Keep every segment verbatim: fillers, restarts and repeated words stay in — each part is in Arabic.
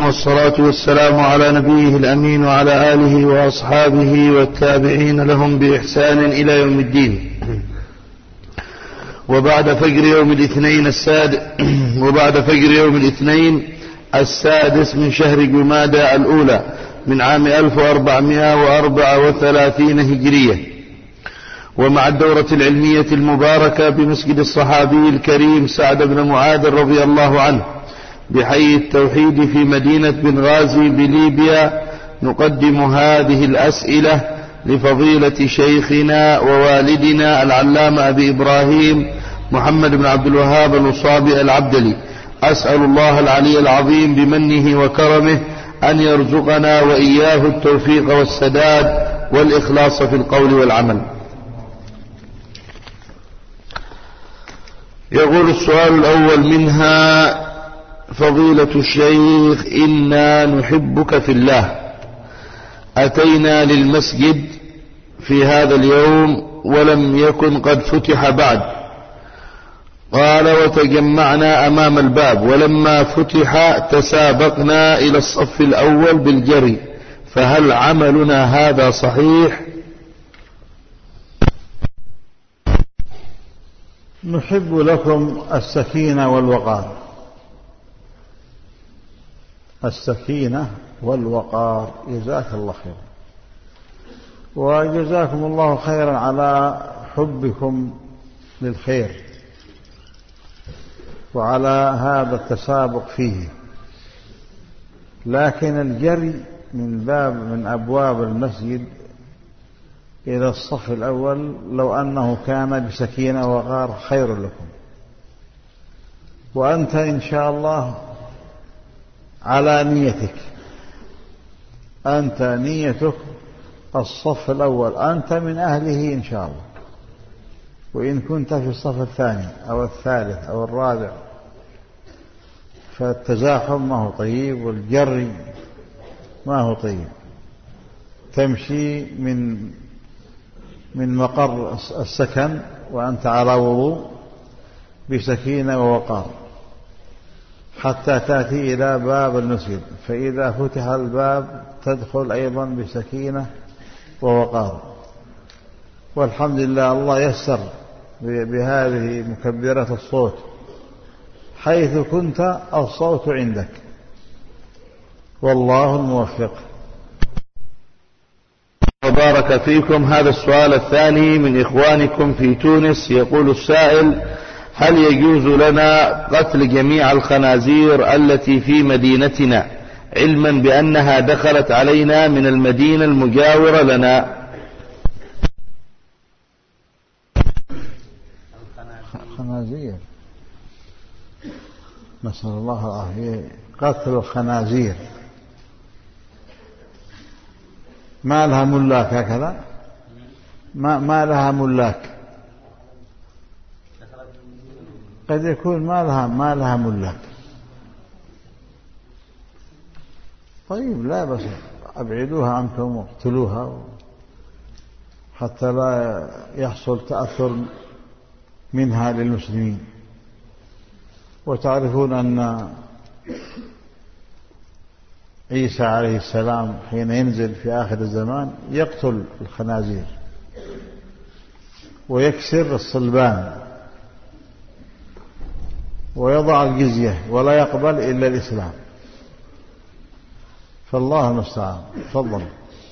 والصلاة والسلام على نبيه الأمين وعلى آله وأصحابه والتابعين لهم بإحسان إلى يوم الدين. وبعد فجر يوم الاثنين السادس وبعد فجر يوم الاثنين السادس من شهر جمادى الأولى من عام ألف وأربعمائة وأربعة وثلاثين هجرية، ومع الدورة العلمية المباركة بمسجد الصحابي الكريم سعد بن معاذ رضي الله عنه بحي التوحيد في مدينة بنغازي بليبيا، نقدم هذه الأسئلة لفضيلة شيخنا ووالدنا العلامة أبي إبراهيم محمد بن عبد الوهاب الوصابي العبدلي. أسأل الله العلي العظيم بمنه وكرمه أن يرزقنا وإياه التوفيق والسداد والإخلاص في القول والعمل. يقول السؤال الأول منها: فضيلة الشيخ، إنا نحبك في الله، أتينا للمسجد في هذا اليوم ولم يكن قد فتح بعد، قال وتجمعنا أمام الباب، ولما فتح تسابقنا إلى الصف الأول بالجري، فهل عملنا هذا صحيح؟ نحب لكم السكينة والوقار، السكينة والوقار، جزاك الله خير، وجزاكم الله خيرا على حبكم للخير وعلى هذا التسابق فيه. لكن الجري من باب من أبواب المسجد إلى الصف الأول لو أنه كان بسكينة ووقار خير لكم، وأنت إن شاء الله على نيتك، أنت نيتك الصف الأول، أنت من أهله إن شاء الله. وإن كنت في الصف الثاني أو الثالث أو الرابع فالتزاحم ما هو طيب، والجري ما هو طيب. تمشي من من مقر السكن وأنت على وضوء بسكينة ووقار حتى تأتي إلى باب المسجد، فإذا فتح الباب تدخل أيضا بسكينة ووقار. والحمد لله الله يسر بهذه مكبرة الصوت، حيث كنت الصوت عندك، والله الموفق. وبارك فيكم. هذا السؤال الثاني من إخوانكم في تونس. يقول السائل: هل يجوز لنا قتل جميع الخنازير التي في مدينتنا، علما بأنها دخلت علينا من المدينة المجاورة لنا؟ خنازير، نسأل الله العافية. قتل الخنازير ما لها ملاك، هكذا ما, ما لها ملاك، قد يكون ما لها ما لها ملاك. طيب لا بس أبعدوها عنكم واقتلوها حتى لا يحصل تأثر منها للمسلمين. وتعرفون أن عيسى عليه السلام حين ينزل في آخر الزمان يقتل الخنازير ويكسر الصلبان ويضع الجزية ولا يقبل إلا الإسلام، فالله المستعان. تفضل.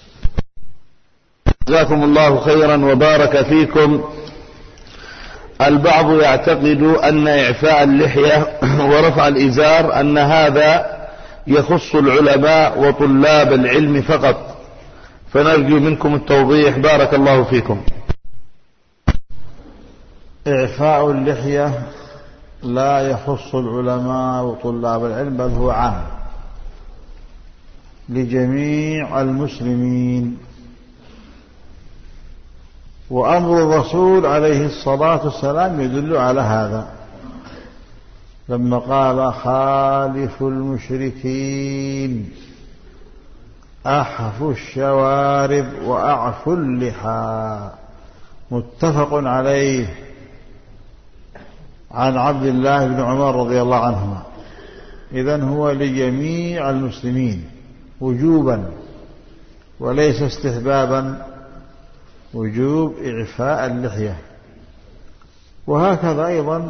جزاكم الله خيرا وبارك فيكم. البعض يعتقد أن إعفاء اللحية ورفع الإزار أن هذا يخص العلماء وطلاب العلم فقط، فنرجو منكم التوضيح بارك الله فيكم. إعفاء اللحية لا يخص العلماء وطلاب العلم، بل هو عام لجميع المسلمين. وأمر الرسول عليه الصلاة والسلام يدل على هذا لما قال: خالفوا المشركين، أحفوا الشوارب وأعفوا اللحى. متفق عليه عن عبد الله بن عمر رضي الله عنهما إذن هو لجميع المسلمين وجوبا وليس استحبابا، وجوب إعفاء اللحية. وهكذا أيضا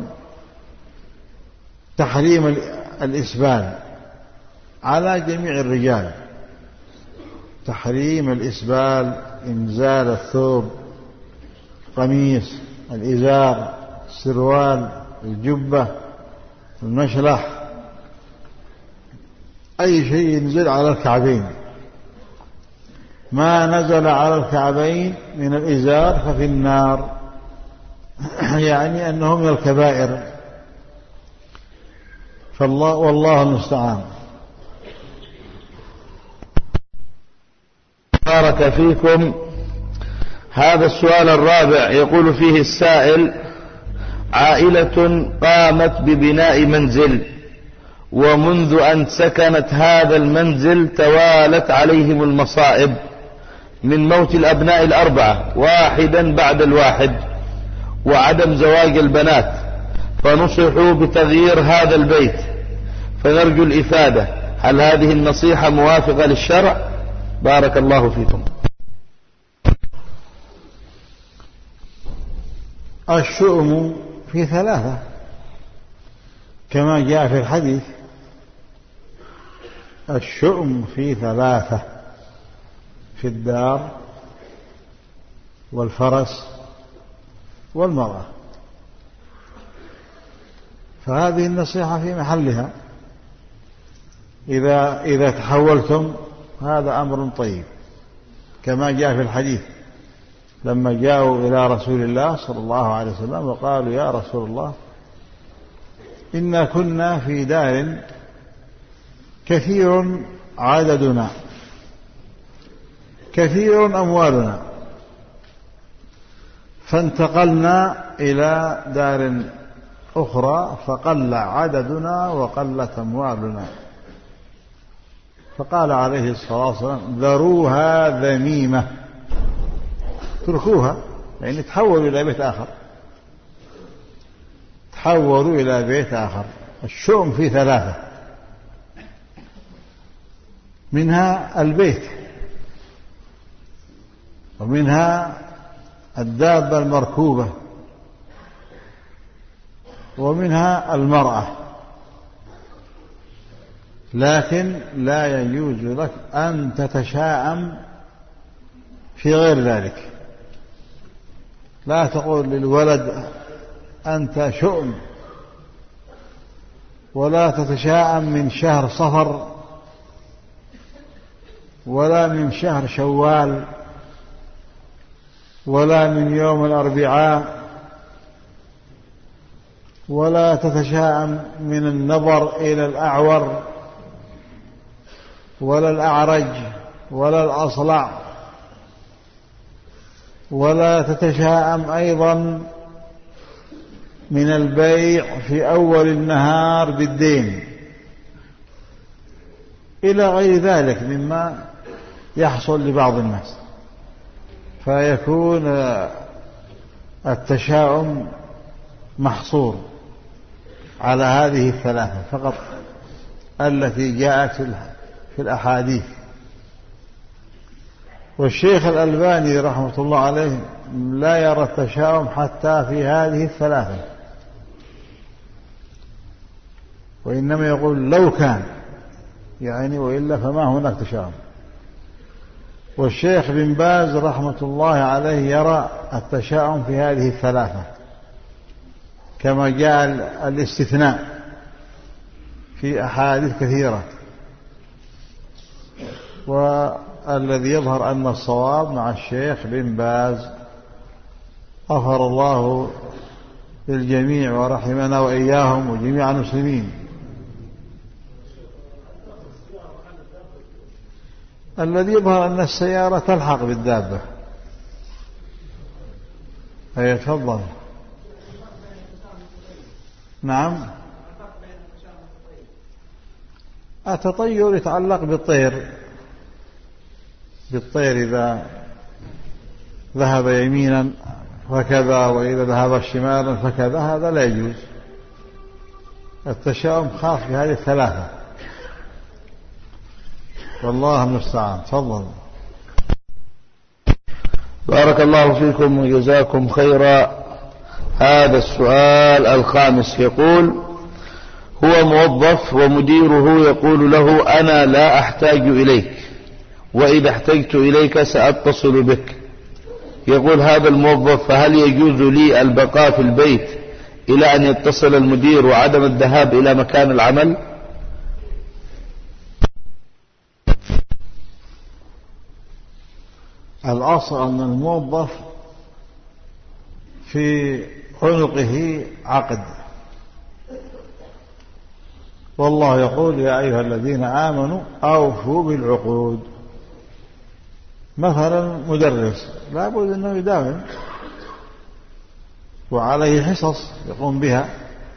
تحريم الإسبال على جميع الرجال، تحريم الإسبال، إنزال الثوب، القميص، الإزار، السروال، الجبة، المشلح، أي شيء ينزل على الكعبين. ما نزل على الكعبين من الإزار ففي النار، يعني أنه من الكبائر، فالله والله المستعان. بارك فيكم. هذا السؤال الرابع يقول فيه السائل: عائلة قامت ببناء منزل، ومنذ أن سكنت هذا المنزل توالت عليهم المصائب من موت الأبناء الأربعة واحدا بعد الواحد، وعدم زواج البنات، فنصحوا بتغيير هذا البيت، فنرجو الإفادة، هل هذه النصيحة موافقة للشرع؟ بارك الله فيكم. الشؤم في ثلاثة كما جاء في الحديث، الشؤم في ثلاثة: في الدار والفرس والمرأة. فهذه النصيحة في محلها. إذا إذا تحولتم هذا أمر طيب، كما جاء في الحديث لما جاءوا إلى رسول الله صلى الله عليه وسلم وقالوا: يا رسول الله، إنا كنا في دار كثير عددنا كثير أموالنا، فانتقلنا إلى دار أخرى فقل عددنا وقلت أموالنا. فقال عليه الصلاة والسلام: ذروها ذميمة، تركوها، يعني تحولوا إلى بيت آخر، تحولوا إلى بيت آخر. الشؤم في ثلاثة، منها البيت، ومنها الدابة المركوبة، ومنها المرأة. لكن لا يجوز لك أن تتشاءم في غير ذلك. لا تقول للولد أنت شؤم، ولا تتشاءم من شهر صفر، ولا من شهر شوال، ولا من يوم الأربعاء، ولا تتشاءم من النظر إلى الأعور ولا الأعرج ولا الأصلع، ولا تتشاءم أيضا من البيع في أول النهار بالدين، إلى غير ذلك مما يحصل لبعض الناس. فيكون التشاؤم محصور على هذه الثلاثة فقط التي جاءت في الأحاديث. والشيخ الألباني رحمة الله عليه لا يرى التشاؤم حتى في هذه الثلاثة، وإنما يقول لو كان، يعني وإلا فما هناك تشاؤم. والشيخ بن باز رحمة الله عليه يرى التشاؤم في هذه الثلاثة، كما جاء الاستثناء في أحاديث كثيرة. والذي يظهر أن الصواب مع الشيخ بن باز، غفر الله للجميع ورحمنا وإياهم وجميع المسلمين. الذي يظهر أن السيارة تلحق بالدابة. أي تفضل. نعم، التطير يتعلق بالطير، بالطير إذا ذهب يمينا فكذا، وإذا ذهب شمالا فكذا، هذا لا يجوز. التشاؤم خاص بهذه الثلاثة، والله المستعان. تفضل. بارك الله فيكم وجزاكم خيرا. هذا السؤال الخامس يقول: هو موظف ومديره يقول له: أنا لا أحتاج إليك، وإذا احتجت إليك سأتصل بك. يقول هذا الموظف: فهل يجوز لي البقاء في البيت إلى أن يتصل المدير وعدم الذهاب إلى مكان العمل؟ الأصل أن الموظف في عنقه عقد، والله يقول: يا أيها الذين آمنوا أوفوا بالعقود. مثلا مدرس لا بد أنه يداوم وعليه حصص يقوم بها،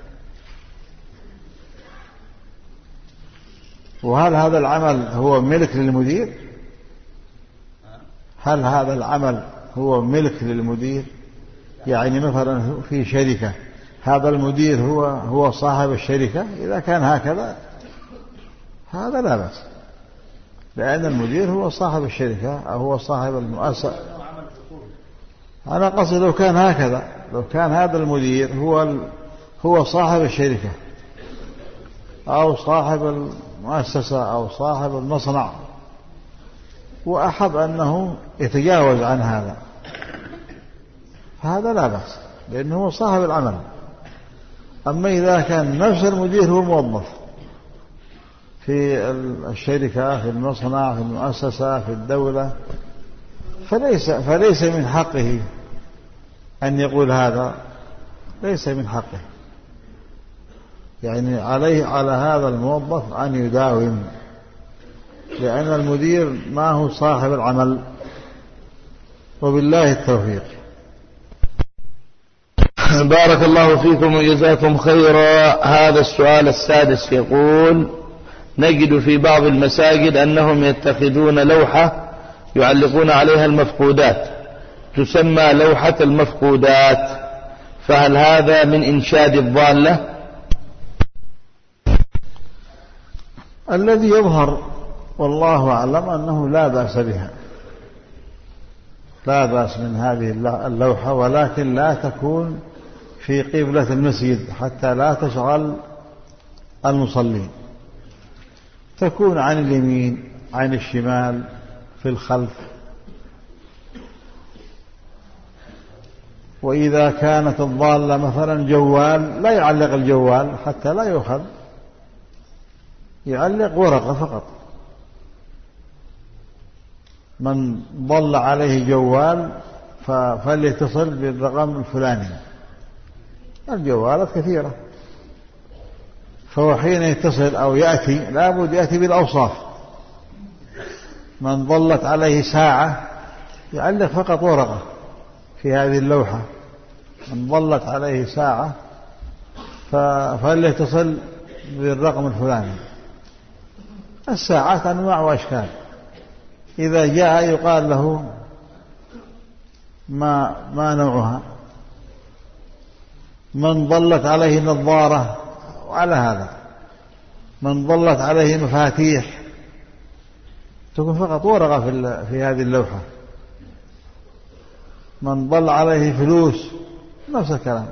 وهل هذا العمل هو ملك للمدير؟ هل هذا العمل هو ملك للمدير؟ يعني مثلا في شركة، هذا المدير هو هو صاحب الشركة، إذا كان هكذا هذا لا بأس، لأن المدير هو صاحب الشركة أو هو صاحب المؤسسة. أنا قصدي لو كان هكذا، لو كان هذا المدير هو هو صاحب الشركة أو صاحب المؤسسة أو صاحب المصنع، وأحب أنه يتجاوز عن هذا، هذا لا بأس، لأنه هو صاحب العمل. أما إذا كان نفس المدير هو موظف في الشركة، في المصنع، في المؤسسة، في الدولة، فليس فليس من حقه أن يقول هذا، ليس من حقه. يعني عليه على هذا الموظف أن يداوم، لأن المدير ما هو صاحب العمل. وبالله التوفيق. بارك الله فيكم وجزاكم خيرا. هذا السؤال السادس يقول: نجد في بعض المساجد أنهم يتخذون لوحة يعلقون عليها المفقودات تسمى لوحة المفقودات، فهل هذا من إنشاد الضالة؟ الذي يظهر والله أعلم أنه لا بأس بها، لا بأس من هذه اللوحة، ولكن لا تكون في قبلة المسجد حتى لا تشغل المصلين، تكون عن اليمين، عن الشمال، في الخلف. وإذا كانت الضالة مثلا جوال، لا يعلق الجوال حتى لا يؤخذ، يعلق ورقة فقط. من ضل عليه جوال فليتصل بالرقم الفلاني. الجوالات كثيرة، فهو حين يتصل أو يأتي لابد يأتي بالأوصاف. من ضلت عليه ساعة يعلق فقط ورقة في هذه اللوحة. من ضلت عليه ساعة فليتصل بالرقم الفلاني. الساعات أنواع وأشكال، إذا جاء يقال له ما ما نوعها. من ضلت عليه نظارة، وعلى هذا من ضلت عليه مفاتيح تكون فقط ورقة في في هذه اللوحة. من ضل عليه فلوس نفس الكلام،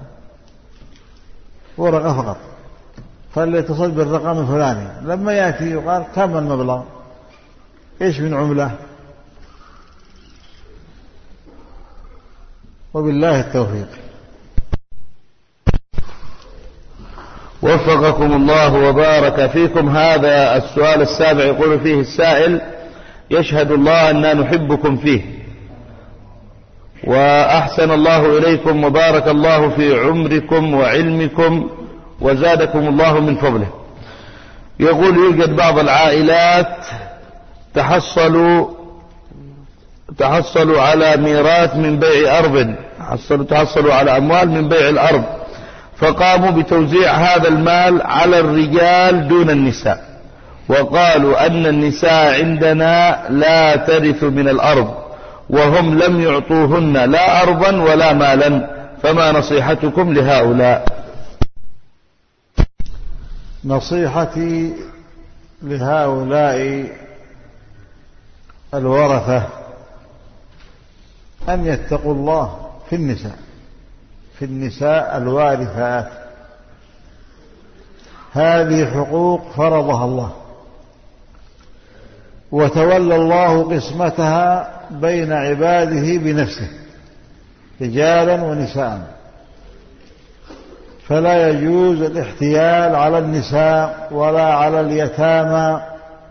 ورقة فقط. فليتصل بالرقم الفلاني. لما يأتي يقال كم المبلغ، إيش من عملة. وبالله التوفيق. وفقكم الله وبارك فيكم. هذا السؤال السابع يقول فيه السائل: يشهد الله أننا نحبكم فيه، وأحسن الله إليكم وبارك الله في عمركم وعلمكم وزادكم الله من فضله. يقول: يوجد بعض العائلات تحصلوا تحصلوا على ميراث من بيع أرض، تحصلوا, تحصلوا على أموال من بيع الأرض، فقاموا بتوزيع هذا المال على الرجال دون النساء، وقالوا أن النساء عندنا لا ترث من الأرض، وهم لم يعطوهن لا أرضا ولا مالا، فما نصيحتكم لهؤلاء؟ نصيحتي لهؤلاء الورثة أن يتقوا الله في النساء في النساء الوارثات. هذه حقوق فرضها الله، وتولى الله قسمتها بين عباده بنفسه رجالا ونساء، فلا يجوز الاحتيال على النساء ولا على اليتامى،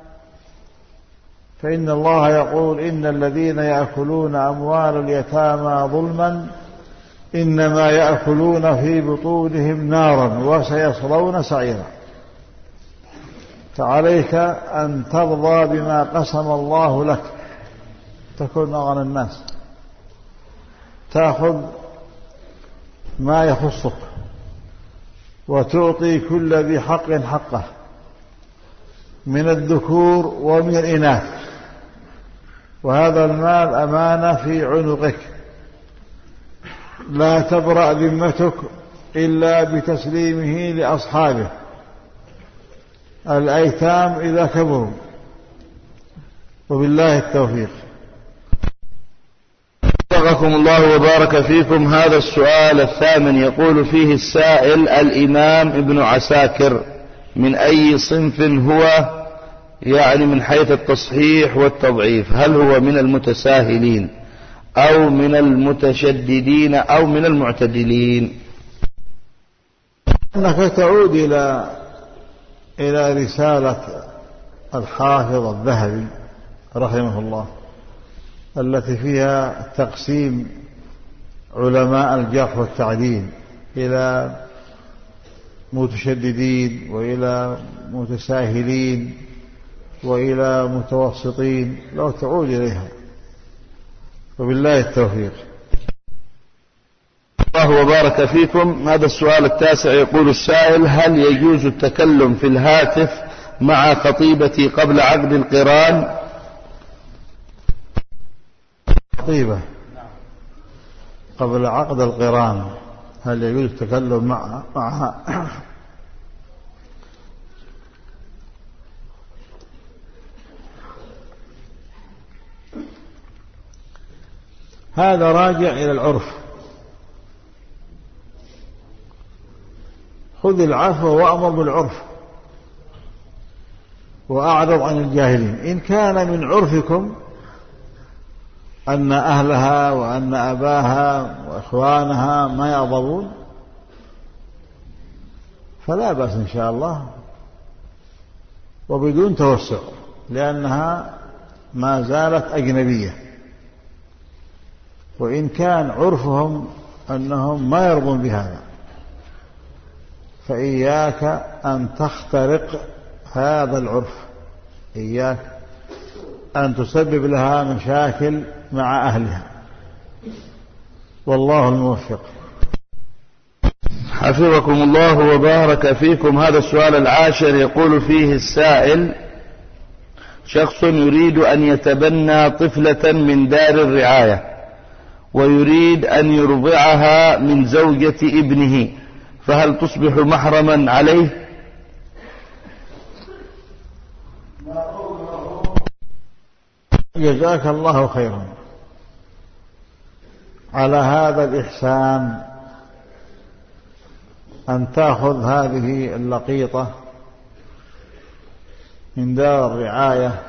فإن الله يقول: إن الذين يأكلون أموال اليتامى ظلما إنما يأكلون في بطونهم نارا وسيصلون سعيرا. فعليك أن ترضى بما قسم الله لك، تكون أغنى الناس، تأخذ ما يخصك وتعطي كل ذي حق حقه من الذكور ومن الإناث، وهذا المال أمانة في عنقك، لا تبرأ ذمتك إلا بتسليمه لأصحابه الأيتام إذا كبروا. وبالله التوفيق. وفقكم الله وبارك فيكم. هذا السؤال الثامن يقول فيه السائل: الإمام ابن عساكر من أي صنف هو، يعني من حيث التصحيح والتضعيف؟ هل هو من المتساهلين أو من المتشددين أو من المعتدلين؟ أنك تعود إلى إلى رسالة الحافظ الذهبي رحمه الله التي فيها تقسيم علماء الجرح والتعديل إلى متشددين وإلى متساهلين وإلى متوسطين، لو تعود إليها. وبالله التوفيق. الله وبارك فيكم. هذا السؤال التاسع يقول السائل: هل يجوز التكلم في الهاتف مع خطيبتي قبل عقد القران؟ خطيبة قبل عقد القران هل يجوز التكلم مع معها؟ هذا راجع إلى العرف. خذ العفو وأمر بالعرف وأعرض عن الجاهلين. إن كان من عرفكم أن أهلها وأن أباها وإخوانها ما يغضبون فلا بأس إن شاء الله، وبدون توسع، لأنها ما زالت أجنبية. وإن كان عرفهم أنهم ما يرضون بهذا فإياك أن تخترق هذا العرف، إياك أن تسبب لها مشاكل مع أهلها، والله الموفق. حفظكم الله وبارك فيكم. هذا السؤال العاشر يقول فيه السائل: شخص يريد أن يتبنى طفلة من دار الرعاية ويريد أن يرضعها من زوجة ابنه، فهل تصبح محرما عليه؟ جزاك الله خيرا على هذا الإحسان أن تأخذ هذه اللقيطة من دار الرعاية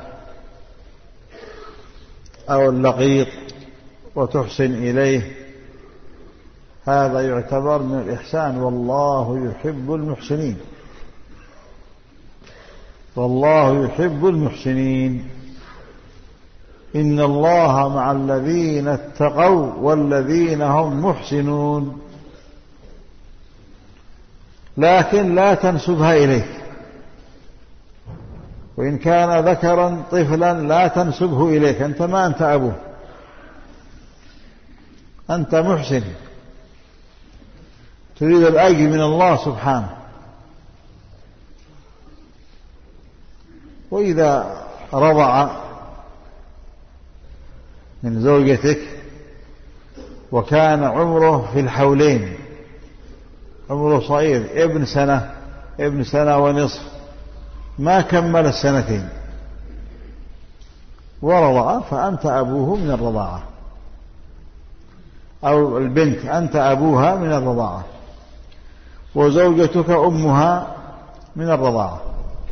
أو اللقيط وتحسن إليه. هذا يعتبر من الإحسان، والله يحب المحسنين، والله يحب المحسنين. إن الله مع الذين اتقوا والذين هم محسنون. لكن لا تنسبها إليك، وإن كان ذكرا طفلا لا تنسبه إليك، أنت ما أنت أبوه، أنت محسن تريد الأجر من الله سبحانه. وإذا رضع من زوجتك وكان عمره في الحولين، عمره صغير ابن سنة ابن سنة ونصف ما كمل السنتين ورضع فأنت أبوه من الرضاعة، أو البنت أنت أبوها من الرضاعة، وزوجتك أمها من الرضاعة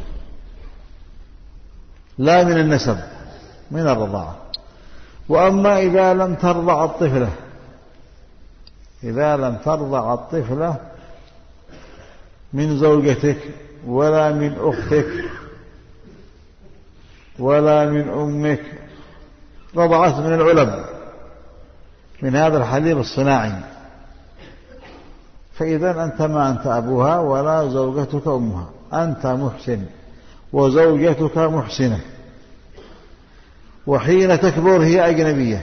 لا من النسب، من الرضاعة. وأما إذا لم ترضع الطفلة، إذا لم ترضع الطفلة من زوجتك ولا من أختك ولا من أمك، رضعت من العلب، من هذا الحليب الصناعي، فإذا أنت ما أنت أبوها ولا زوجتك أمها، أنت محسن وزوجتك محسنة، وحين تكبر هي أجنبية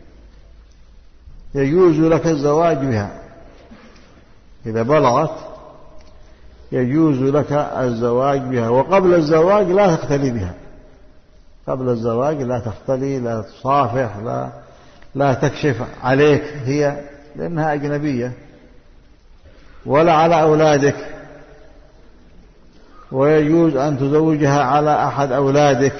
يجوز لك الزواج بها، إذا بلغت يجوز لك الزواج بها، وقبل الزواج لا تختلي بها، قبل الزواج لا تختلي، لا تصافح، لا لا تكشف عليك هي، لأنها أجنبية، ولا على أولادك، ويجوز أن تزوجها على أحد أولادك،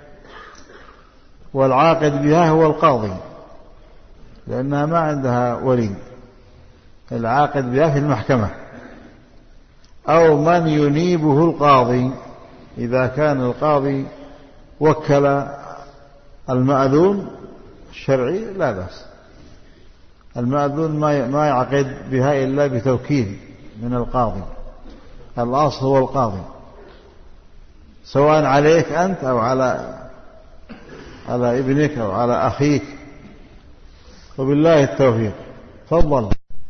والعاقد بها هو القاضي لأنها ما عندها ولي، العاقد بها في المحكمة، أو من ينيبه القاضي، إذا كان القاضي وكل المأذون الشرعي لا بأس، المأذون ما يعقد بها إلا بتوكيل من القاضي، الأصل هو القاضي، سواء عليك أنت أو على على ابنك أو على أخيك، وبالله التوفيق. تفضل.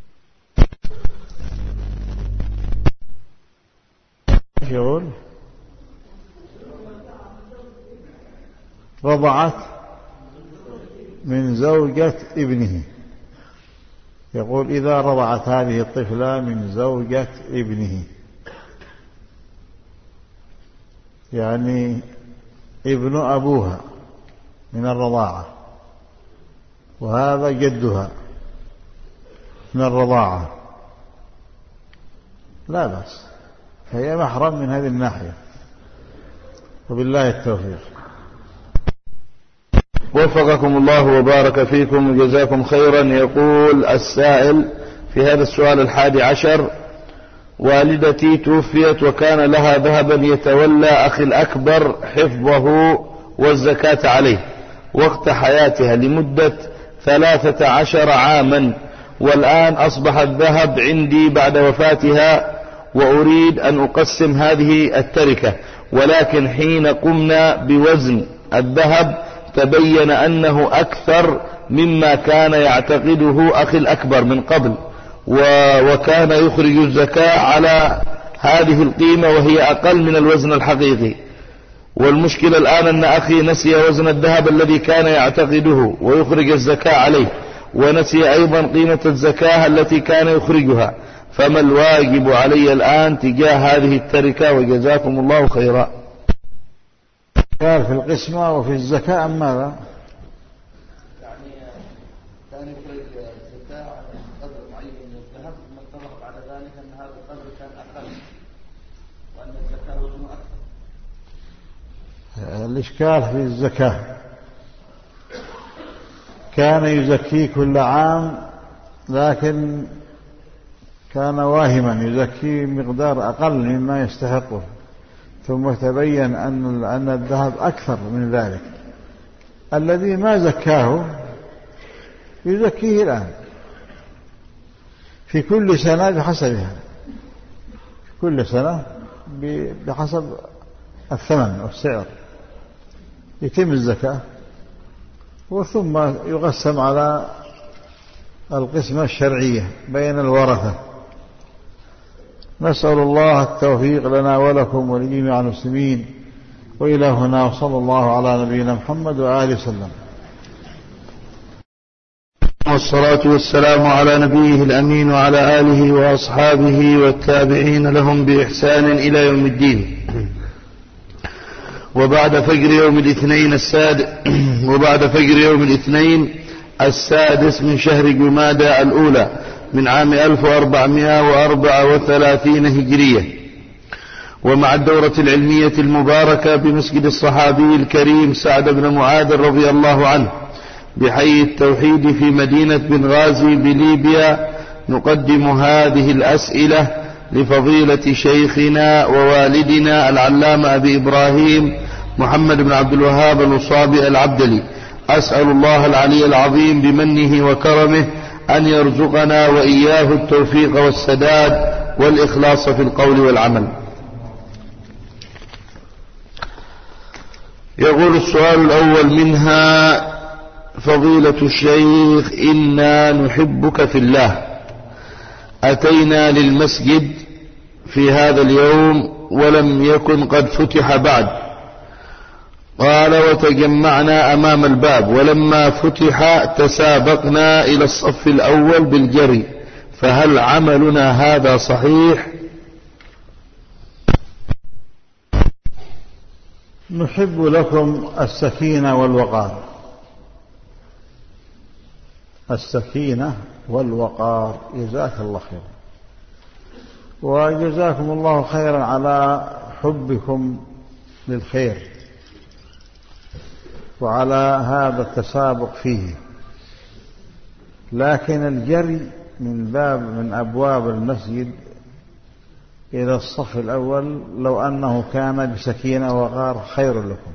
يقول رضعت من زوجة ابنه، يقول إذا رضعت هذه الطفلة من زوجة ابنه، يعني ابن أبوها من الرضاعة، وهذا جدها من الرضاعة، لا بأس، فهي محرم من هذه الناحية، وبالله التوفيق. وفقكم الله وبارك فيكم وجزاكم خيرا. يقول السائل في هذا السؤال الحادي عشر: والدتي توفيت وكان لها ذهبا يتولى أخي الأكبر حفظه والزكاة عليه وقت حياتها لمدة ثلاثة عشر عاما، والآن أصبح الذهب عندي بعد وفاتها، وأريد أن أقسم هذه التركة، ولكن حين قمنا بوزن الذهب تبين أنه أكثر مما كان يعتقده أخي الأكبر من قبل، وكان يخرج الزكاة على هذه القيمة وهي أقل من الوزن الحقيقي. والمشكلة الآن أن أخي نسي وزن الذهب الذي كان يعتقده ويخرج الزكاة عليه، ونسي أيضا قيمة الزكاة التي كان يخرجها، فما الواجب علي الآن تجاه هذه التركة؟ وجزاكم الله خيرا. قال في القسمة وفي الزكاة أم ماذا؟ يعني كان يخرج الزكاة على قدر معين من الذهب، ثم اتضح بعد ذلك أن هذا القدر كان أقل وأن الزكاة وزنه أكثر. الإشكال في الزكاة، كان يزكي كل عام لكن كان واهما يزكي مقدار أقل مما يستحقه، ثم تبين أن أن الذهب أكثر من ذلك، الذي ما زكاه يزكيه الآن في كل سنة بحسبها، كل سنة بحسب الثمن والسعر يتم الزكاة، وثم يقسم على القسمة الشرعية بين الورثة. نسأل الله التوفيق لنا ولكم ولجميع المسلمين، وإلى هنا، وصلى الله على نبينا محمد وآله وسلم. والصلاة والسلام على نبيه الأمين وعلى آله وأصحابه والتابعين لهم بإحسان إلى يوم الدين. وبعد فجر يوم الاثنين السادس وبعد فجر يوم الاثنين السادس من شهر جمادى الأولى من عام ألف وأربعمائة وأربعة وثلاثين هجرية، ومع الدورة العلمية المباركة بمسجد الصحابي الكريم سعد بن معاذ رضي الله عنه بحي التوحيد في مدينة بنغازي بليبيا، نقدم هذه الأسئلة لفضيلة شيخنا ووالدنا العلامة أبي إبراهيم محمد بن عبد الوهاب الوصابي العبدلي. أسأل الله العلي العظيم بمنه وكرمه أن يرزقنا وإياه التوفيق والسداد والإخلاص في القول والعمل. يقول السؤال الأول منها: فضيلة الشيخ، إنا نحبك في الله، أتينا للمسجد في هذا اليوم ولم يكن قد فتح بعد، قال وتجمعنا أمام الباب، ولما فتح تسابقنا إلى الصف الأول بالجري، فهل عملنا هذا صحيح؟ نحب لكم السكينة والوقار، السكينة والوقار، جزاك الله خيرا، وجزاكم الله خيرا على حبكم للخير وعلى هذا التسابق فيه. لكن الجري من باب من أبواب المسجد إلى الصف الأول لو أنه كان بسكينة ووقار خير لكم،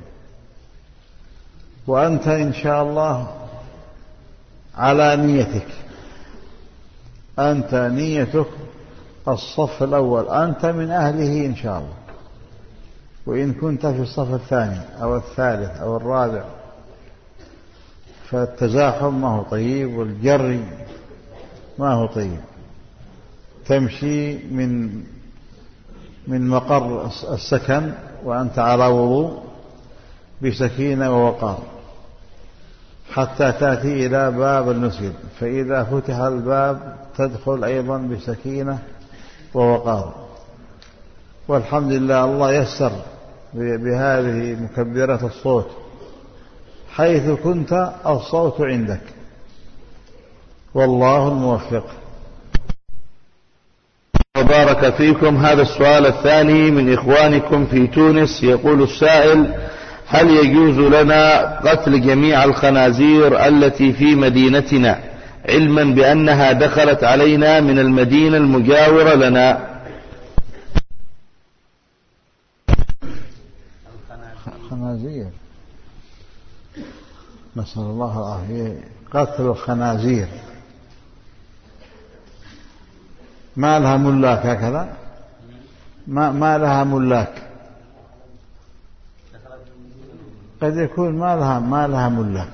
وأنت إن شاء الله على نيتك، أنت نيتك الصف الأول، أنت من أهله إن شاء الله. وإن كنت في الصف الثاني أو الثالث أو الرابع فالتزاحم ما هو طيب، والجري ما هو طيب. تمشي من من مقر السكن وأنت على وضوء بسكينة ووقار حتى تأتي إلى باب المسجد، فإذا فتح الباب تدخل أيضا بسكينة ووقار. والحمد لله الله يسر بهذه مكبرة الصوت، حيث كنت الصوت عندك، والله الموفق. وبارك فيكم. هذا السؤال الثاني من إخوانكم في تونس. يقول السائل: هل يجوز لنا قتل جميع الخنازير التي في مدينتنا، علما بأنها دخلت علينا من المدينة المجاورة لنا؟ خنازير، نسأل الله العافية. قتل الخنازير ما لها ملاك، هكذا ما, ما لها ملاك، قد يكون ما لها ما لها ملاك.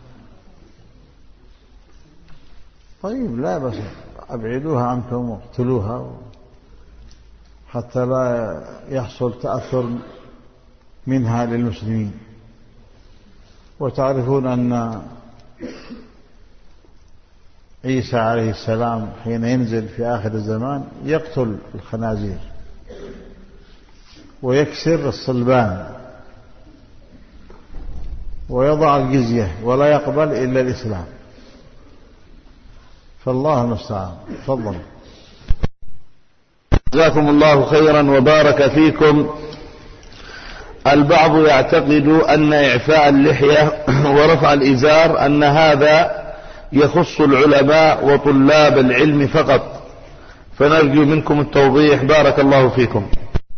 طيب لا بس أبعدوها عنكم واقتلوها حتى لا يحصل تأثر منها للمسلمين. وتعرفون أن عيسى عليه السلام حين ينزل في آخر الزمان يقتل الخنازير ويكسر الصلبان ويضع الجزية ولا يقبل إلا الإسلام، فالله المستعان. تفضل. جزاكم الله خيرا وبارك فيكم. البعض يعتقد أن إعفاء اللحية ورفع الإزار أن هذا يخص العلماء وطلاب العلم فقط، فنرجو منكم التوضيح بارك الله فيكم.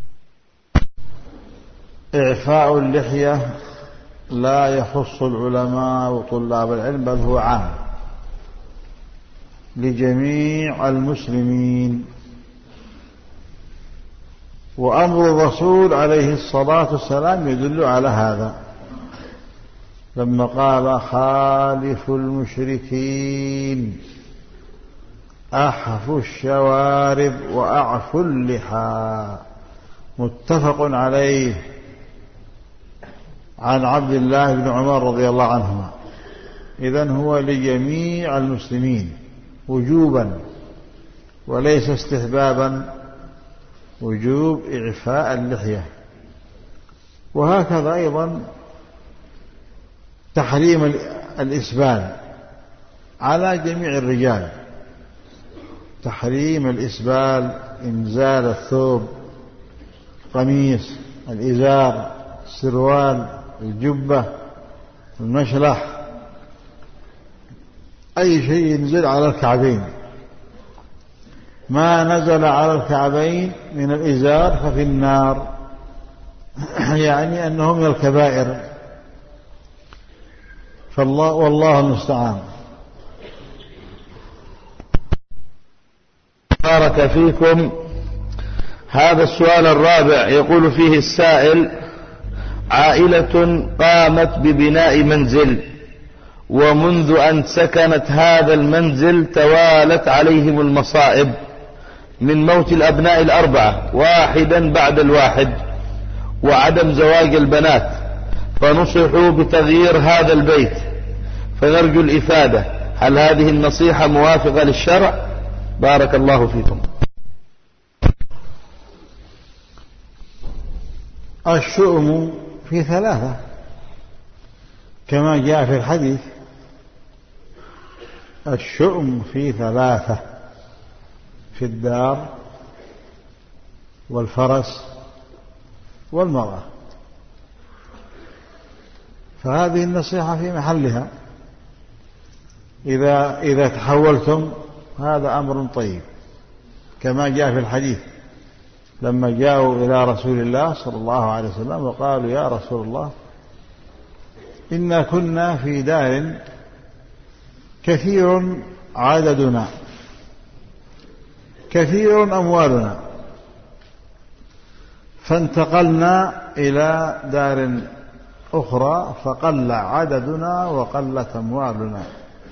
إعفاء اللحية لا يخص العلماء وطلاب العلم، بل هو عام لجميع المسلمين. وأمر الرسول عليه الصلاة والسلام يدل على هذا لما قال: خالف المشركين، أحفوا الشوارب وأعفوا اللحى، متفق عليه، عن عبد الله بن عمر رضي الله عنهما. إذن هو لجميع المسلمين وجوبا وليس استحبابا، وجوب إعفاء اللحية. وهكذا أيضا تحريم الإسبال على جميع الرجال، تحريم الإسبال، إنزال الثوب القميص، الإزار، السروال، الجبة، المشلح، أي شيء ينزل على الكعبين. ما نزل على الكعبين من الإزار ففي النار، يعني أنه من الكبائر، فالله والله المستعان. بارك فيكم. هذا السؤال الرابع يقول فيه السائل: عائلة قامت ببناء منزل، ومنذ أن سكنت هذا المنزل توالت عليهم المصائب من موت الأبناء الأربعة واحدا بعد الواحد، وعدم زواج البنات، فنصحوا بتغيير هذا البيت، فنرجو الإفادة، هل هذه النصيحة موافقة للشرع؟ بارك الله فيكم. الشؤم في ثلاثة كما جاء في الحديث، الشؤم في ثلاثة: في الدار والفرس والمرأة. فهذه النصيحة في محلها. إذا إذا تحولتم هذا أمر طيب، كما جاء في الحديث لما جاءوا إلى رسول الله صلى الله عليه وسلم وقالوا: يا رسول الله، إنا كنا في دار كثير عددنا، كثير أموالنا، فانتقلنا إلى دار أخرى فقل عددنا وقلت أموالنا.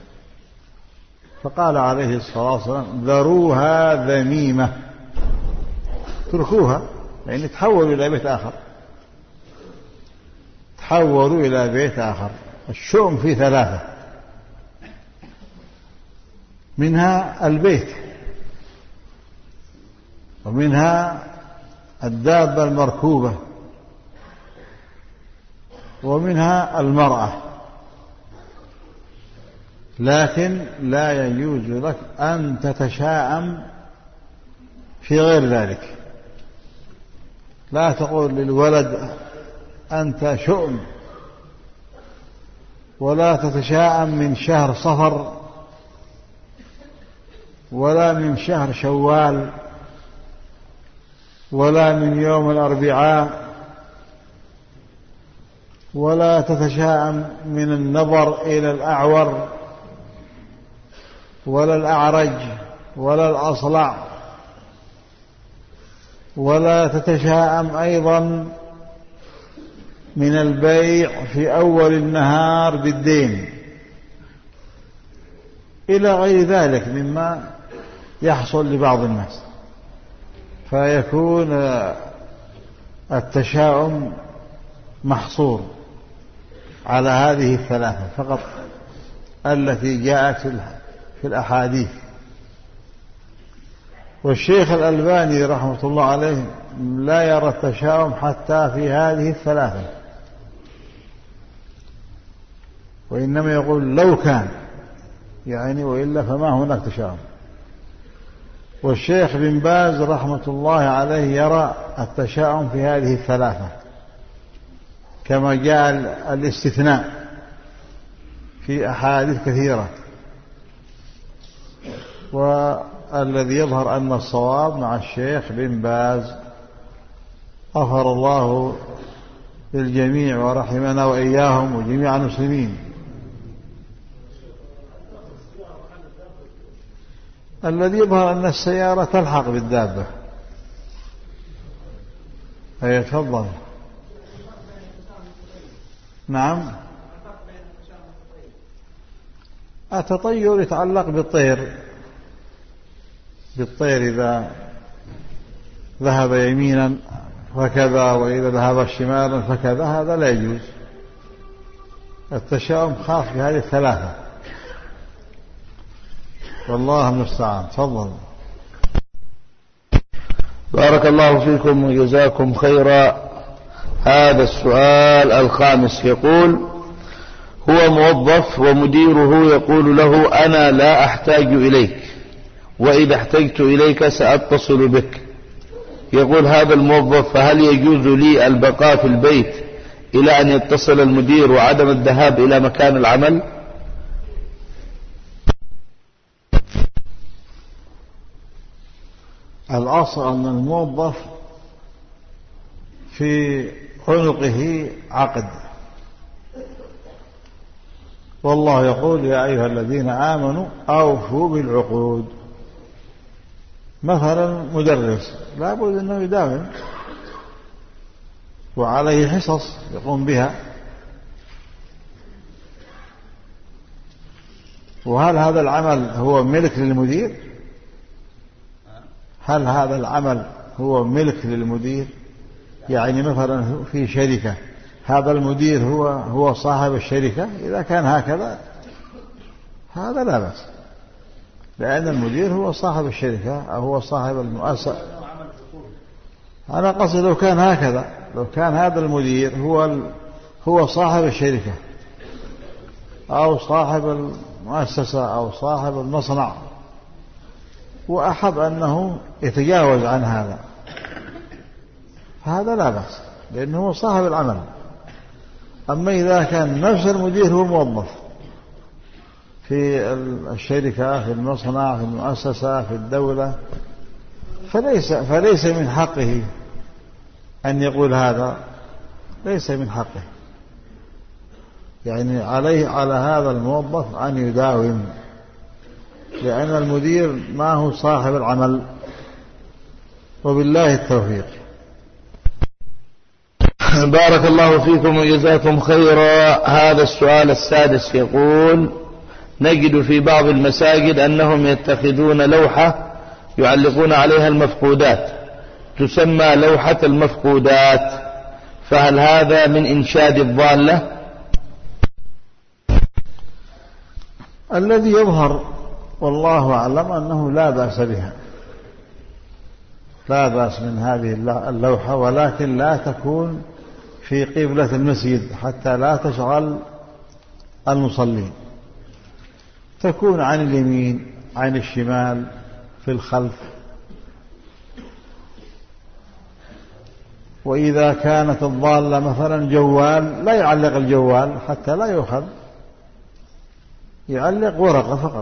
فقال عليه الصلاة والسلام: ذروها ذميمة، تركوها، يعني تحولوا إلى بيت آخر، تحولوا إلى بيت آخر. الشؤم في ثلاثة، منها البيت، ومنها الدابة المركوبة، ومنها المرأة. لكن لا يجوز لك أن تتشاءم في غير ذلك. لا تقول للولد أنت شؤم، ولا تتشاءم من شهر صفر، ولا من شهر شوال، ولا من يوم الأربعاء، ولا تتشاءم من النظر إلى الأعور ولا الأعرج ولا الأصلع، ولا تتشاءم أيضا من البيع في أول النهار بالدين، إلى غير ذلك مما يحصل لبعض الناس. فيكون التشاؤم محصور على هذه الثلاثة فقط التي جاءت في الأحاديث. والشيخ الألباني رحمة الله عليه لا يرى التشاؤم حتى في هذه الثلاثة، وإنما يقول لو كان، يعني وإلا فما هناك تشاؤم. والشيخ بن باز رحمة الله عليه يرى التشاؤم في هذه الثلاثة، كما جاء الاستثناء في أحاديث كثيرة. والذي يظهر أن الصواب مع الشيخ بن باز، غفر الله للجميع ورحمنا وإياهم وجميع المسلمين. الذي يظهر أن السيارة تلحق بالدابة. أي تفضل. نعم، التطير يتعلق بالطير، بالطير إذا ذهب يمينا فكذا، وإذا ذهب شمالا فكذا، هذا لا يجوز. التشاؤم خاص بهذه الثلاثة، والله المستعان. تفضل. بارك الله فيكم وجزاكم خيرا. هذا السؤال الخامس يقول: هو موظف ومديره يقول له: أنا لا أحتاج إليك، وإذا احتجت إليك سأتصل بك، يقول هذا الموظف فهل يجوز لي البقاء في البيت إلى أن يتصل المدير وعدم الذهاب إلى مكان العمل؟ الأصل أن الموظف في عنقه عقد، والله يقول يا أيها الذين آمنوا أوفوا بالعقود. مثلا مدرس لا بد أنه يداوم وعليه حصص يقوم بها، وهل هذا العمل هو ملك للمدير؟ هل هذا العمل هو ملك للمدير؟ يعني مثلا في شركة هذا المدير هو هو صاحب الشركة، إذا كان هكذا هذا لا بأس، لأن المدير هو صاحب الشركة أو هو صاحب المؤسسة. أنا قصد لو كان هكذا، لو كان هذا المدير هو هو صاحب الشركة أو صاحب المؤسسة أو صاحب المصنع، وأحب أنه يتجاوز عن هذا، هذا لا بأس لأنه هو صاحب العمل. أما إذا كان نفس المدير هو موظف في الشركة في المصنع في المؤسسة في الدولة، فليس فليس من حقه أن يقول هذا، ليس من حقه. يعني عليه على هذا الموظف أن يداوم، لأن المدير ما هو صاحب العمل. وبالله التوفيق. بارك الله فيكم وجزاكم خيرا. هذا السؤال السادس يقول: نجد في بعض المساجد أنهم يتخذون لوحة يعلقون عليها المفقودات تسمى لوحة المفقودات، فهل هذا من إنشاد الضالة؟ الذي يظهر والله أعلم أنه لا بأس بها، لا بأس من هذه اللوحة، ولكن لا تكون في قبلة المسجد حتى لا تشغل المصلين، تكون عن اليمين عن الشمال في الخلف. وإذا كانت الضالة مثلا جوال لا يعلق الجوال حتى لا يؤخذ، يعلق ورقة فقط.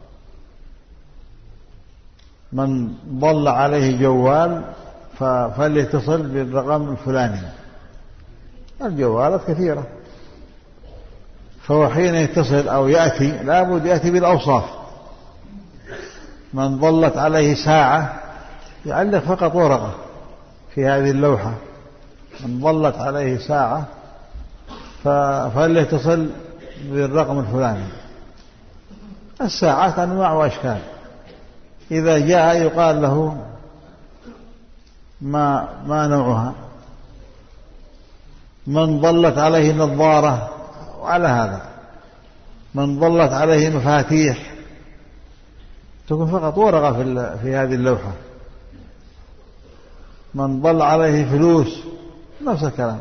من ضل عليه جوال فليتصل بالرقم الفلاني. الجوالات كثيرة، فهو حين يتصل أو يأتي لابد يأتي بالأوصاف. من ضلت عليه ساعة يعلق فقط ورقة في هذه اللوحة، من ضلت عليه ساعة فليتصل بالرقم الفلاني. الساعات أنواع وأشكال، إذا جاء يقال له ما ما نوعها. من ضلت عليه نظارة وعلى هذا، من ضلت عليه مفاتيح تكون فقط ورقة في في هذه اللوحة. من ضل عليه فلوس نفس الكلام،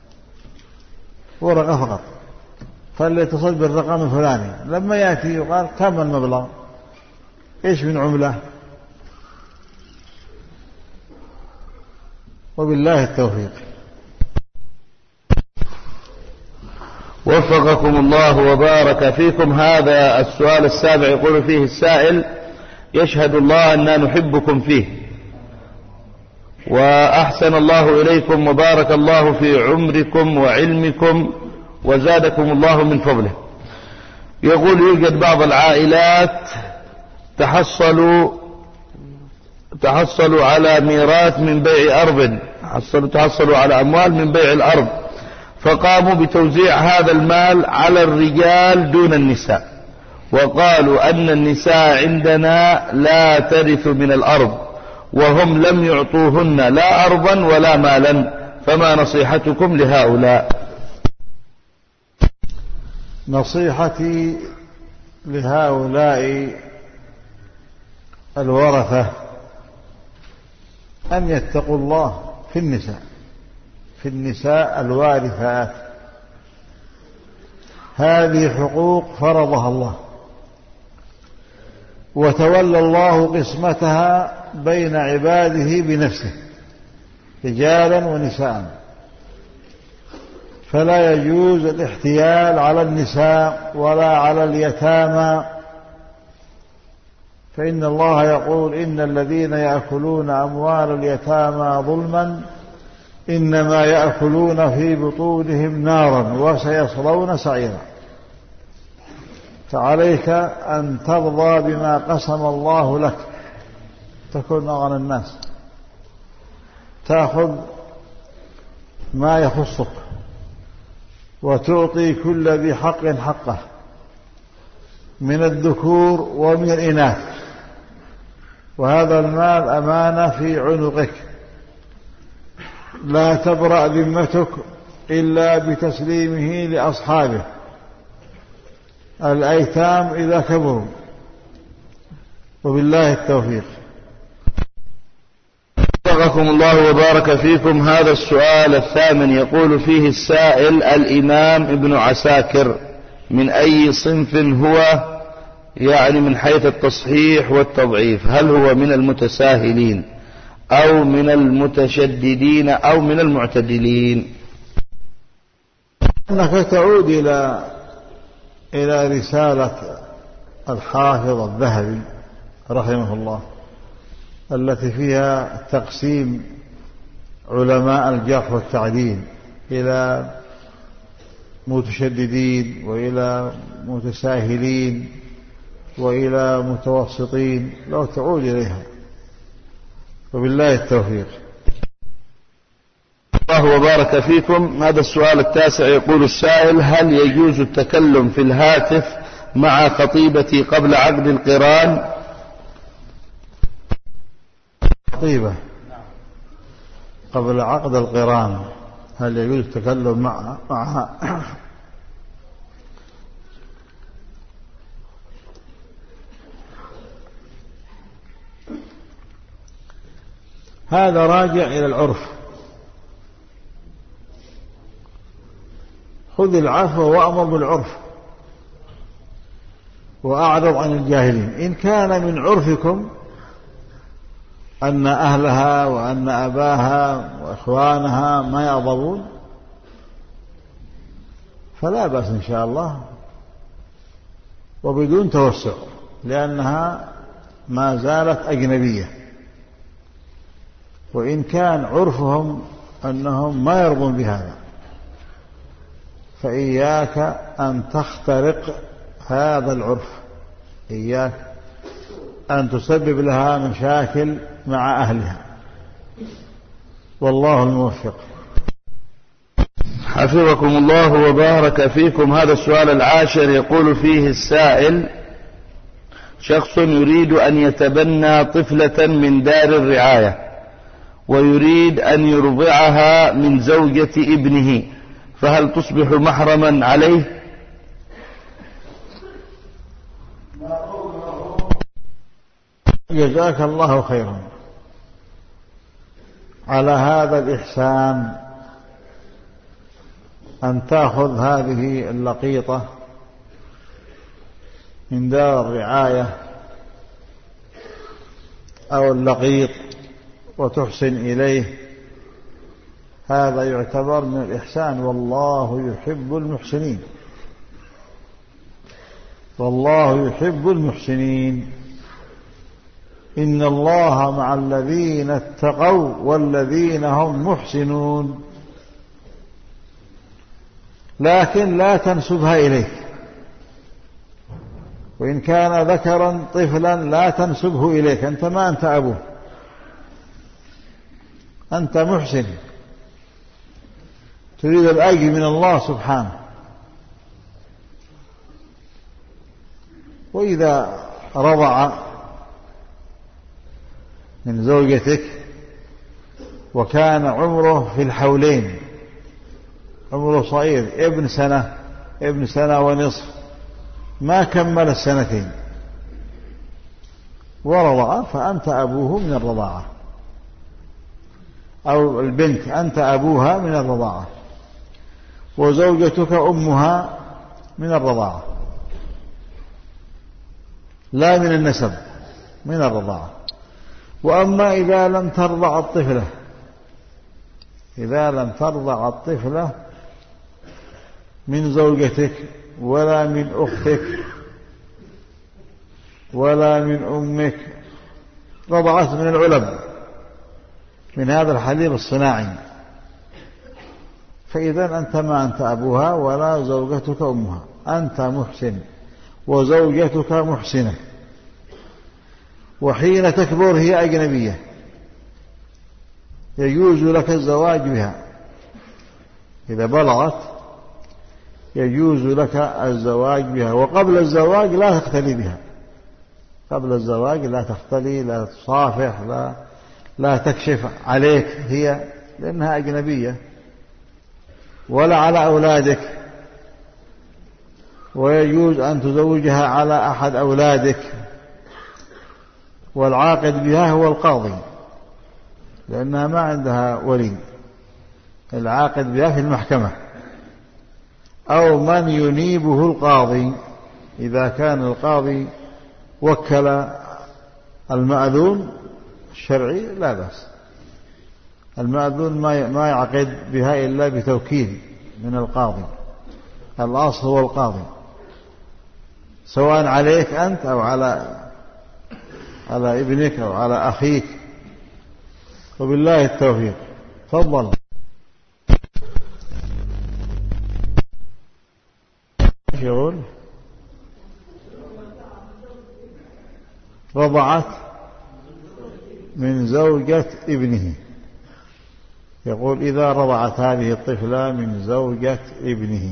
ورقة فقط، فليتصل بالرقم الفلاني. لما يأتي يقال كم المبلغ، إيش من عملة. وبالله التوفيق. وفقكم الله وبارك فيكم. هذا السؤال السابع يقول فيه السائل: يشهد الله أننا نحبكم فيه وأحسن الله إليكم وبارك الله في عمركم وعلمكم وزادكم الله من فضله. يقول: يوجد بعض العائلات تحصلوا تحصلوا على ميراث من بيع أرض، تحصلوا على أموال من بيع الأرض، فقاموا بتوزيع هذا المال على الرجال دون النساء، وقالوا أن النساء عندنا لا ترث من الأرض، وهم لم يعطوهن لا أرضا ولا مالا، فما نصيحتكم لهؤلاء؟ نصيحتي لهؤلاء الورثة أن يتقوا الله في النساء في النساء الوارثات. هذه حقوق فرضها الله، وتولى الله قسمتها بين عباده بنفسه، رجالا ونساء، فلا يجوز الاحتيال على النساء ولا على اليتامى، فإن الله يقول إن الذين يأكلون أموال اليتامى ظلما إنما يأكلون في بطونهم نارا وسيصلون سعيرا. فعليك أن ترضى بما قسم الله لك، تكون أغنى الناس، تأخذ ما يخصك وتعطي كل ذي حق حقه من الذكور ومن الإناث، وهذا المال أمانة في عنقك، لا تبرأ ذمتك إلا بتسليمه لأصحابه الأيتام إذا كبروا. وبالله التوفيق. وفقكم الله وبارك فيكم. هذا السؤال الثامن يقول فيه السائل: الإمام ابن عساكر من أي صنف هو، يعني من حيث التصحيح والتضعيف؟ هل هو من المتساهلين أو من المتشددين أو من المعتدلين؟ أنك تعود إلى إلى رسالة الحافظ الذهبي رحمه الله التي فيها تقسيم علماء الجرح والتعديل إلى متشددين وإلى متساهلين وإلى متوسطين، لو تعود إليها. وبالله التوفيق. الله وبارك فيكم. هذا السؤال التاسع يقول السائل: هل يجوز التكلم في الهاتف مع خطيبتي قبل عقد القران؟ خطيبة قبل عقد القران هل يجوز التكلم معها معها هذا راجع إلى العرف. خذ العفو وأمر بالعرف وأعرض عن الجاهلين. إن كان من عرفكم أن أهلها وأن أباها وإخوانها ما يغضبون فلا بأس إن شاء الله، وبدون توسع، لأنها ما زالت أجنبية. وإن كان عرفهم أنهم ما يرضون بهذا فإياك أن تخترق هذا العرف، إياك أن تسبب لها مشاكل مع أهلها. والله الموفق. حفظكم الله وبارك فيكم. هذا السؤال العاشر يقول فيه السائل: شخص يريد أن يتبنى طفلة من دار الرعاية ويريد أن يرضعها من زوجة ابنه، فهل تصبح محرما عليه؟ جزاك الله خيرا على هذا الإحسان أن تأخذ هذه اللقيطة من دار الرعاية أو اللقيط وتحسن إليه. هذا يعتبر من الإحسان، والله يحب المحسنين، والله يحب المحسنين. إن الله مع الذين اتقوا والذين هم محسنون. لكن لا تنسبها إليك، وإن كان ذكرا طفلا لا تنسبه إليك، أنت ما أنت أبوه، أنت محسن تريد الأجر من الله سبحانه. وإذا رضع من زوجتك وكان عمره في الحولين، عمره صغير، ابن سنة ابن سنة ونصف، ما كمل السنتين ورضع، فأنت أبوه من الرضاعة، أو البنت أنت أبوها من الرضاعة، وزوجتك أمها من الرضاعة، لا من النسب، من الرضاعة. وأما إذا لم ترضع الطفلة إذا لم ترضع الطفلة من زوجتك ولا من أختك ولا من أمك، رضعت من العلب، من هذا الحليب الصناعي، فإذا أنت ما أنت أبوها ولا زوجتك أمها، أنت محسن وزوجتك محسنة، وحين تكبر هي أجنبية يجوز لك الزواج بها. إذا بلغت يجوز لك الزواج بها، وقبل الزواج لا تختلي بها، قبل الزواج لا تختلي، لا تصافح، لا لا تكشف عليك هي، لأنها أجنبية، ولا على أولادك، ويجوز أن تزوجها على أحد أولادك، والعاقد بها هو القاضي لأنها ما عندها ولي، العاقد بها في المحكمة، أو من ينيبه القاضي، إذا كان القاضي وكل المأذون الشرعي لا بأس، المأذون ما يعقد بها إلا بتوكيل من القاضي، الأصل هو القاضي، سواء عليك أنت أو على على ابنك أو على أخيك، وبالله التوفيق. تفضل. يقول رضعت من زوجة ابنه، يقول إذا رضعت هذه الطفلة من زوجة ابنه،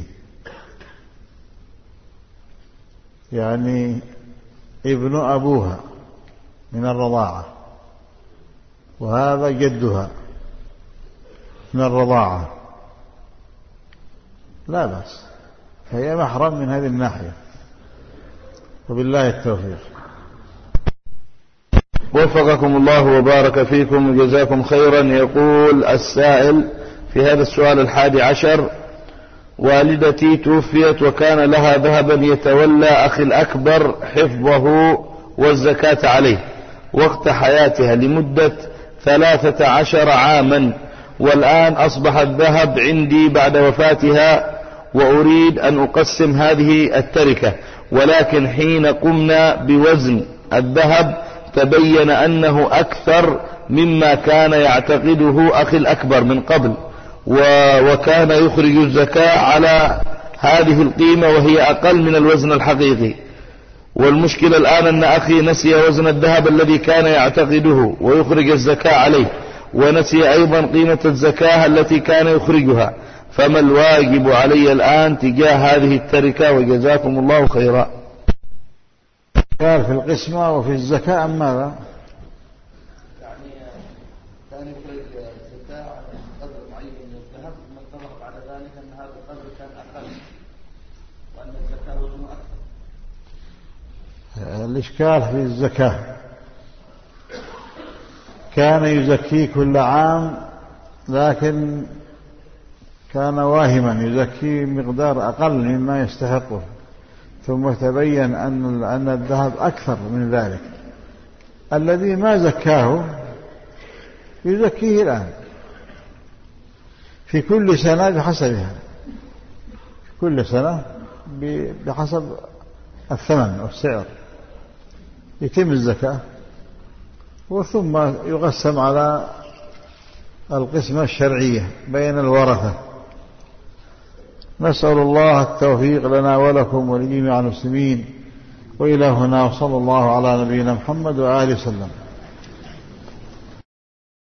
يعني ابن أبوها من الرضاعة، وهذا جدها من الرضاعة، لا بأس، فهي محرم من هذه الناحية، وبالله التوفيق. وفقكم الله وبارك فيكم وجزاكم خيرا. يقول السائل في هذا السؤال الحادي عشر: والدتي توفيت وكان لها ذهبا يتولى أخي الأكبر حفظه والزكاة عليه وقت حياتها لمدة ثلاثة عشر عاما، والآن أصبح الذهب عندي بعد وفاتها، وأريد أن أقسم هذه التركة، ولكن حين قمنا بوزن الذهب تبين أنه أكثر مما كان يعتقده أخي الأكبر من قبل، وكان يخرج الزكاة على هذه القيمة وهي أقل من الوزن الحقيقي، والمشكلة الآن أن أخي نسي وزن الذهب الذي كان يعتقده ويخرج الزكاة عليه، ونسي أيضا قيمة الزكاة التي كان يخرجها، فما الواجب علي الآن تجاه هذه التركة؟ وجزاكم الله خيرا. قال في القسمة وفي الزكاة أم ماذا؟ يعني كان يخرج الزكاة على قدر معين من الذهب، ثم اتفق على ذلك أن هذا القدر كان أقل وأن الزكاة وزنه أكثر. الإشكال في الزكاة، كان يزكي كل عام لكن كان واهما يزكي مقدار أقل مما يستحقه، ثم تبين أن أن الذهب أكثر من ذلك، الذي ما زكاه يزكيه الآن في كل سنة بحسبها، كل سنة بحسب الثمن والسعر يتم الزكاة، وثم يقسم على القسمة الشرعية بين الورثة. نسأل الله التوفيق لنا ولكم ولجميع المسلمين، وإلى هنا وصلى الله على نبينا محمد وآله وسلم.